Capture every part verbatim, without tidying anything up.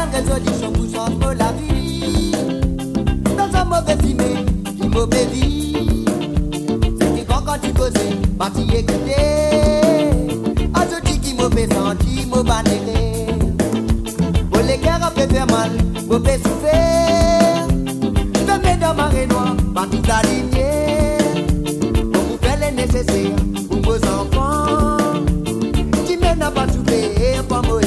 résolution pour changer la vie. Dans un mauvais film, une mauvaise vie. C'est qui quand quand tu causes, pas t'y écouter. À ce qui mauvais senti, mauvais néré. Pour les cœurs à faire mal, mauvais souffrir. Je mets dans ma rénoir, pas tout aligné. Pour vous faire les nécessaires, pour vos enfants. Qui mène à pas souffrir, pas mourir.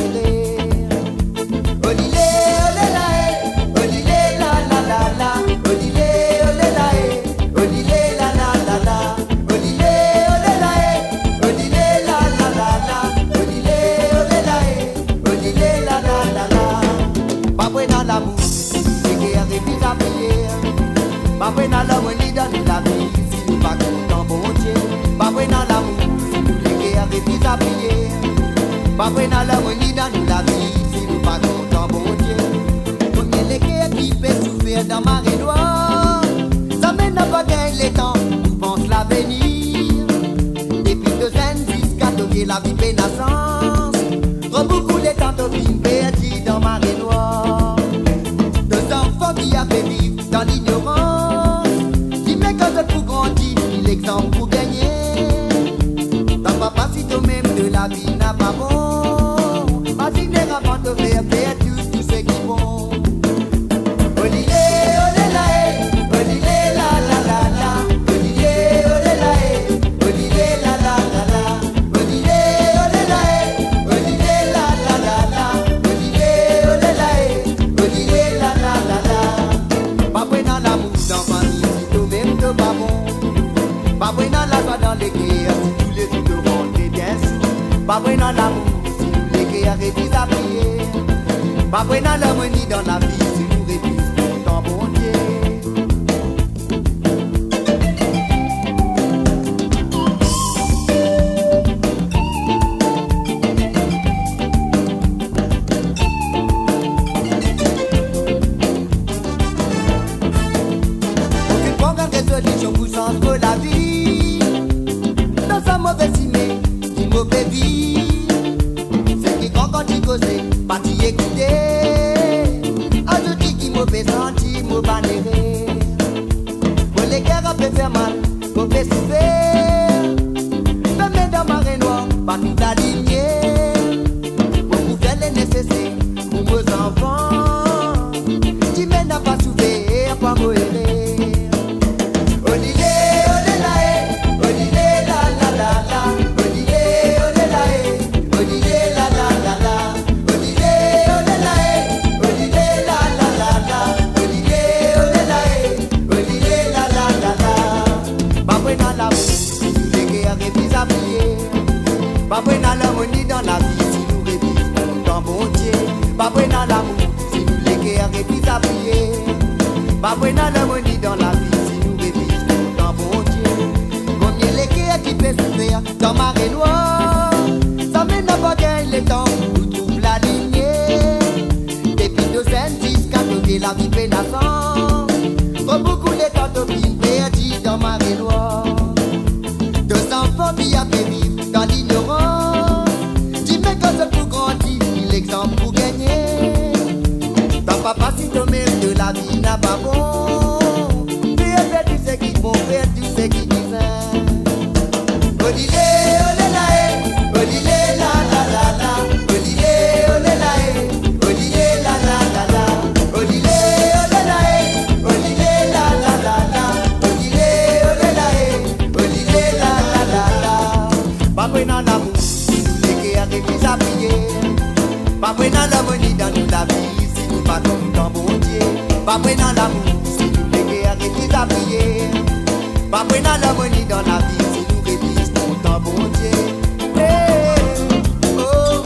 Baboué dans l'amour, ni dans la vie, si nous pas content, bon Dieu. Baboué dans l'amour, si nous les guerres et puis à prier. Baboué dans l'amour, ni dans la vie, si nous pas content, bon Dieu. Combien les guerres qui fait souffrir dans ma rénoire. Ça mène à pas gagner les temps, nous pense l'avenir. Et puis de scènes jusqu'à toquer la vie pénassance. Reboucou les temps de vie perdus dans ma rénoire. Deux enfants qui a fait vivre dans l'ignorance. Pour grandir, l'exemple pour gagner. T'as pas passé toi-même de la vie n'a pas bon. Vas-y, les avant de faire faire tous tous ceux qui vont. Olilé, olé la, olilé la la la la. Olilé, olé la, olilé la la la la. Olilé, olé la, olilé la la la la. Olilé, olé la, olilé la la la la. Pas près dans l'amour d'enfant. Pas bon, pas bon dans la joie dans les guerres, si tous les jours de rentrer bien sûr. Pas bon dans l'amour, si nous les guerres et puis à prier. Pas bon dans l'harmonie dans la vie, si nous révisons tout en bon Dieu. Résolution pour changer la vie. Dans sa mauvaise cimée, une mauvaise vie. C'est qui quand quand tu causes, pas t'y écouter. Un outil qui mauvais senti, mauvais néré. Pour les guerres peut faire mal, mauvais souffrir. Je mets dans ma rénoir, pas tout aligné. Pour vous faire les nécessaires, pour vos enfants. Qui mènent à pas souffrir, pas mourir. Pas près dans l'harmonie dans la vie, si nous révisons dans bon Dieu. Pas près dans l'amour, si nous les guerres et puis à prier. Pas près dans l'harmonie dans la vie, si nous révisons dans bon Dieu. Combien les guerres qui fait souffrir dans ma rénoir. Ça mène à pas gagner les temps, nous trouve la lignée. Depuis deux scènes jusqu'à toquer la vie pénassante. Trop beaucoup les temps de vie perdus dans ma rénoir. Deux enfants qui a fait vivre dans l'ignorance. Tu mets comme ça pour grandir, l'exemple pour gagner. T'as pas passé toi-même de la vie n'a pas bon. Tu as fait tout ce qui bon, faire tout ce qui disent. Olilé, olé la, olilé la la la la. Olilé, olé la, olilé la la la la. Olilé, olé la, olilé la la la la. Olilé, olé la, olilé la la la la. Pas près dans l'amour, si nous les guerres et puis à prier. Pas près dans l'harmonie dans nous la vie, si nous pas content bon Dieu. Pas près dans l'amour, si nous les guerres et puis à prier. Pas près dans l'harmonie dans la vie, si nous révisons content bon Dieu. Hey, oh.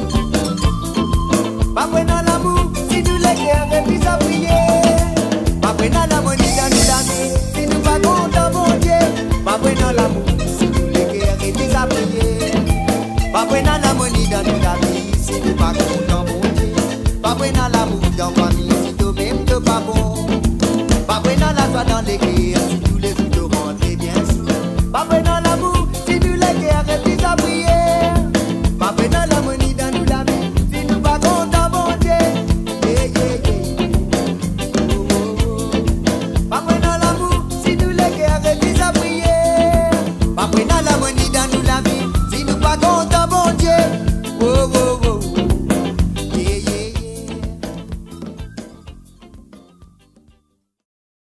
Pas près dans l'amour, si nous les guerres et puis à prier. Pas près dans l'harmonie dans nous la vie, si nous pas content bon Dieu. Pas près dans l'amour, si nous les guerres et puis à prier. Pas près dans l'harmonie dans nous la vie, si nous pas content bon Dieu. Pas près dans l'amour dans la famille, si toi-même t'es pas bon. Pas près dans la joie dans les guerres, si tous les jours de rentrer bien sûr. Pas près